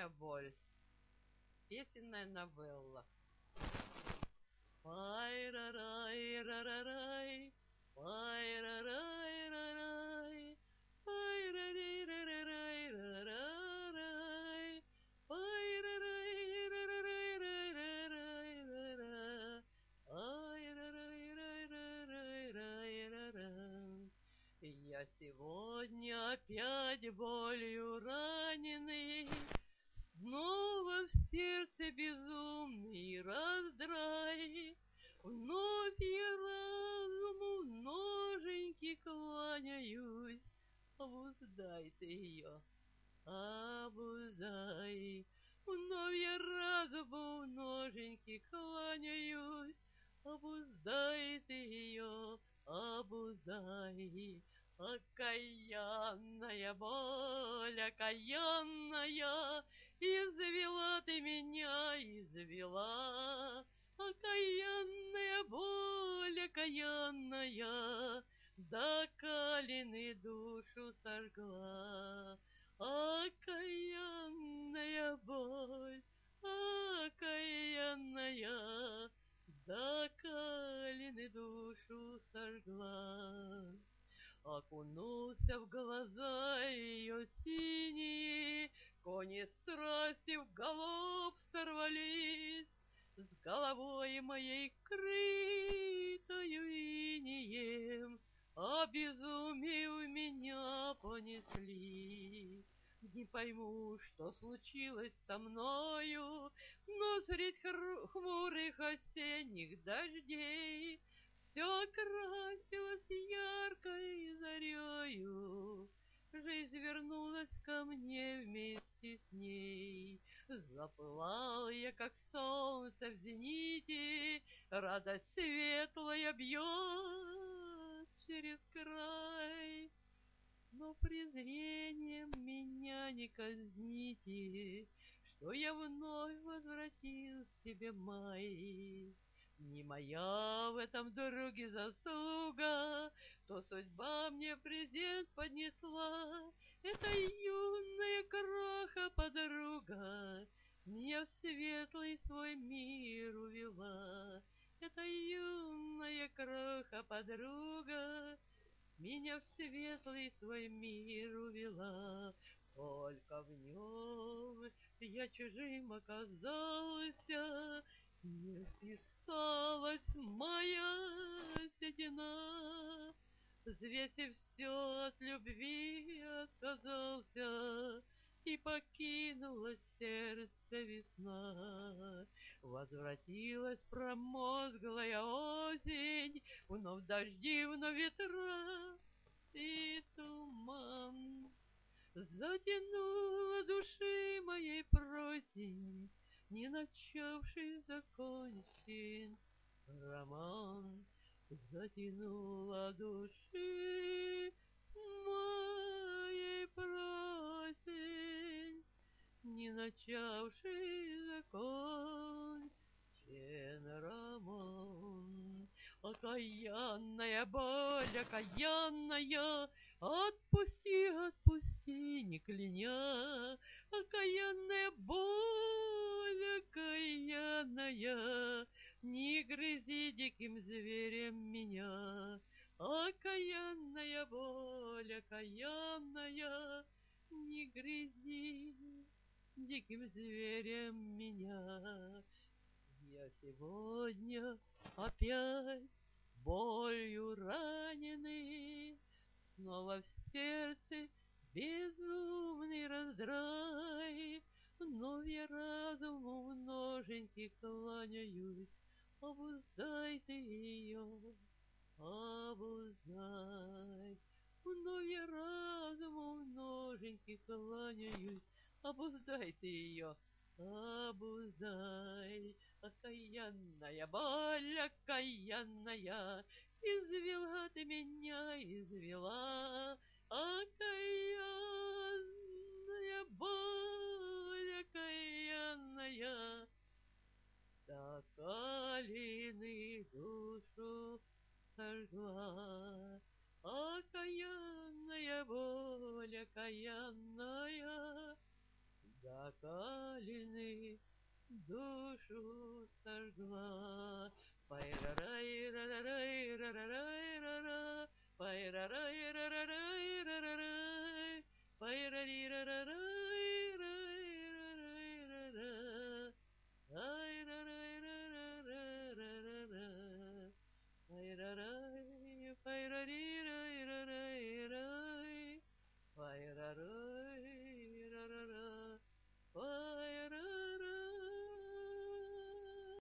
Окаянная боль. Песенная новелла. Пай-ра-рай-ра-ра-рай, пай-ра-рай-ра-рай, пай-ра-рай-ра-рай-ра-рай, пай-ра-рай-ра-рай-ра-рай-ра-ра, ай-ра-рай-ра-рай-ра-рай-ра-ра. Я сегодня опять болью раненый, снова в сердце безумный раздрай. Вновь я разуму ноженьки кланяюсь. Обуздай ты ее, обуздай. Вновь я разуму ноженьки кланяюсь. Обуздай ты ее, обуздай. Окаянная боль, окаянная, извела ты меня, извела. Окаянная боль, окаянная, до калины душу сожгла. Окаянная боль, окаянная, до калины душу сожгла. Окунулся в глаза ее синие, кони страсти в галоп сорвались, с головой моей крытою инеем, обезумев меня понесли. Не пойму, что случилось со мною, но средь хмурых осенних дождей все красилось яркой зарею. Жизнь вернулась ко мне вместе с ней. Запылал я, как солнце в зените, радость светлая бьет через край. Но презрением меня не казните, что я вновь возвратил себе май. Не моя в этом друге заслуга, то судьба мне презент поднесла. Это юная кроха-подруга меня в светлый свой мир увела. Это юная кроха-подруга меня в светлый свой мир увела. Только в нем я чужим оказался, не вписалась моя седина. Взвесив все, от любви отказался, и покинула сердце весна. Возвратилась промозглая осень, вновь дожди, вновь ветра и туман. Затянула души моей просень, не начавший закончен роман. Затянула души моей просень, не начавший закончен роман. Окаянная боль, окаянная, отпусти, отпусти, не кляня. Окаянная боль, окаянная, не грызи диким зверем меня. Окаянная боль, окаянная, не грызи диким зверем меня. Я сегодня опять болью раненый, снова в сердце безумный раздрай. Вновь я разуму в ноженьки кланяюсь. Обуздай ты ее, обуздай. Вновь я разуму в ноженьки кланяюсь. Обуздай ты ее, обуздай. Окаянная боль, окаянная, извела ты меня, извела. Окаянная боль, окаянная, до калины душу сожгла. Окаянная боль, окаянная, закалины душу сожгла. Пай-ра-рай, ра-ра-рай, ра-ра-рай.